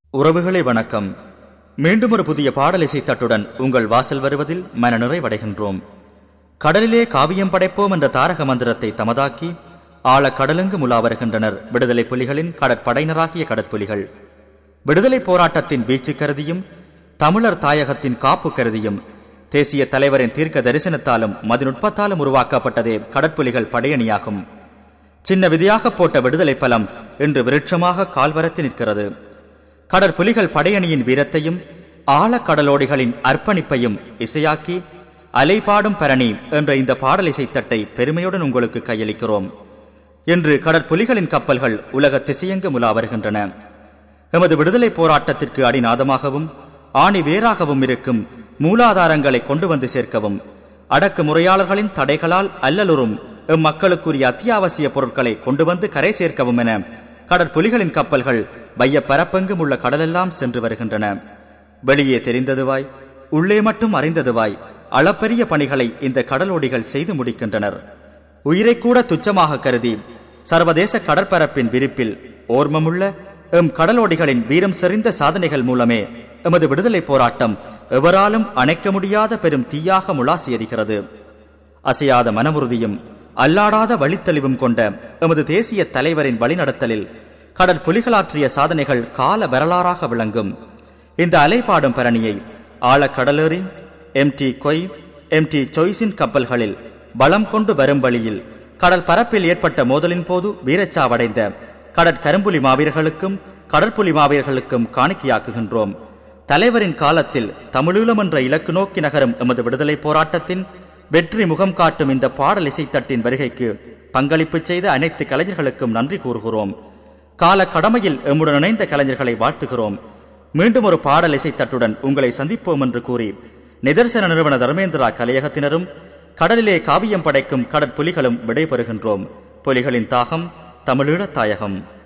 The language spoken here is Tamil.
உறவுகளே வணக்கம். மீண்டும் ஒரு புதிய பாடலிசை தட்டுடன் உங்கள் வாசல் வருவதில் மன நிறைவடைகின்றோம். கடலிலே காவியம் படைப்போம் என்ற தாரக மந்திரத்தை தமதாக்கி ஆழ கடலெங்கு முலா வருகின்றனர் விடுதலை புலிகளின் கடற்படையினராகிய கடற்புலிகள். விடுதலை போராட்டத்தின் வீச்சு கருதியும் தமிழர் தாயகத்தின் காப்பு கருதியும் தேசிய தலைவரின் தீர்க்க தரிசனத்தாலும் மதிநுட்பத்தாலும் உருவாக்கப்பட்டதே கடற்புலிகள் படையணியாகும். சின்ன விதியாக போட்ட விடுதலை பலம் இன்று விருட்சமாக கால்வரத்து நிற்கிறது. கடற்புலிகள் படையணியின் வீரத்தையும் ஆழக்கடலோடிகளின் அர்ப்பணிப்பையும் இசையாக்கி அலைபாடும் பரணி என்ற இந்த பாடல் இசைத்தட்டை பெருமையுடன் உங்களுக்கு கையளிக்கிறோம். இன்று கடற்புலிகளின் கப்பல்கள் உலக திசையெங்கு முலா வருகின்றன. எமது விடுதலை போராட்டத்திற்கு அடிநாதமாகவும் ஆணி வேறாகவும் இருக்கும் மூலாதாரங்களை கொண்டு வந்து சேர்க்கவும் அடக்குமுறையாளர்களின் தடைகளால் அல்லலுறும் மக்களுக்குரிய அத்தியாவசிய பொருட்களை கொண்டு வந்து கரை சேர்க்கவும் என கடற்புலிகளின் கப்பல்கள் வைய பரப்பெங்கும் உள்ள கடலெல்லாம் சென்று வருகின்றன. வெளியே தெரிந்ததுவாய் உள்ளே மட்டும் அறிந்ததுவாய் அளப்பரிய பணிகளை இந்த கடலோடிகள் செய்து முடிக்கின்றனர். உயிரை கூட துச்சமாக கருதி சர்வதேச கடற்பரப்பின் விரிப்பில் ஓர்மமுள்ள எம் கடலோடிகளின் வீரம் செறிந்த சாதனைகள் மூலமே எமது விடுதலை போராட்டம் எவராலும் அணைக்க முடியாத பெரும் தீயாக முளாசி எறிகிறது. அசையாத மனமுறுதியும் அல்லாடாத வழித்தெளிவும் கொண்ட எமது தேசிய தலைவரின் வழிநடத்தலில் கடற்புலிகளாற்றிய சாதனைகள் கால வரலாறாக விளங்கும். இந்த அலைபாடும் பரணியை ஆழக்கடலேறி MT கொய் MT சாய்ஸின் கப்பல்களில் பலம் கொண்டு வரும் வழியில் கடல் பரப்பில் ஏற்பட்ட மோதலின் போது வீரச்சாவடைந்த கடற்கரும்புலி மாவீரர்களுக்கும் கடற்புலி மாவீரர்களுக்கும் காணிக்கையாக்குகின்றோம். தலைவரின் காலத்தில் தமிழீழம் என்ற இலக்கு நோக்கி நகரும் எமது விடுதலை போராட்டத்தின் வெற்றி முகம் காட்டும் இந்த பாடல் இசைத்தட்டின் வருகைக்கு பங்களிப்பு செய்த அனைத்து கலைஞர்களுக்கும் நன்றி கூறுகிறோம். கால கடமையில் எம்முடன் இணைந்த கலைஞர்களை வாழ்த்துகிறோம். மீண்டும் ஒரு பாடல் இசைத்தட்டுடன் உங்களை சந்திப்போம் என்று கூறி நிதர்சன நிறுவன தர்மேந்திரா கலையகத்தினரும் கடலிலே காவியம் படைக்கும் கடற்புலிகளும் விடைபெறுகின்றோம். புலிகளின் தாகம் தமிழீழ தாயகம்.